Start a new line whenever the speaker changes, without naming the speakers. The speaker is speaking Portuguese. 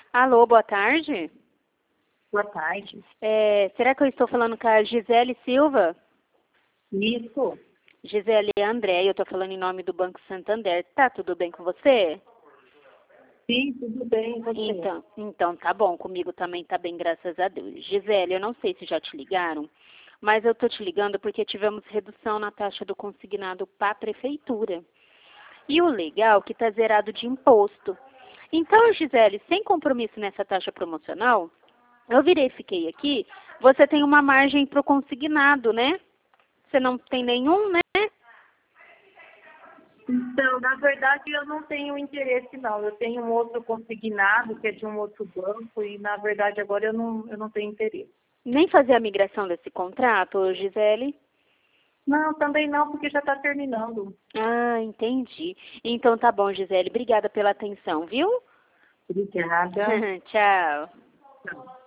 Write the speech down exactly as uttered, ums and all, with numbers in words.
Alô, boa tarde.
Boa tarde.
É, será que eu estou falando com a Gisele Silva?
Isso.
Gisele André, eu estou falando em nome do Banco Santander. Tá tudo bem com você?
Sim, tudo bem, e você?
Então, então tá bom, comigo também tá bem, graças a Deus. Gisele, eu não sei se já te ligaram, mas eu tô te ligando porque tivemos redução na taxa do consignado para a prefeitura. E o legal é que tá zerado de imposto. Então, Gisele, sem compromisso nessa taxa promocional, eu virei e fiquei aqui, você tem uma margem para o consignado, né? Você não tem nenhum, né?
Então, na verdade, eu não tenho interesse, não. Eu tenho um outro consignado, que é de um outro banco, e, na verdade, agora eu não, eu não tenho interesse.
Nem fazer a migração desse contrato, Gisele?
Não, também não, porque já está terminando.
Ah, entendi. Então tá bom, Gisele. Obrigada pela atenção, viu?
Obrigada.
Tchau.
Tchau.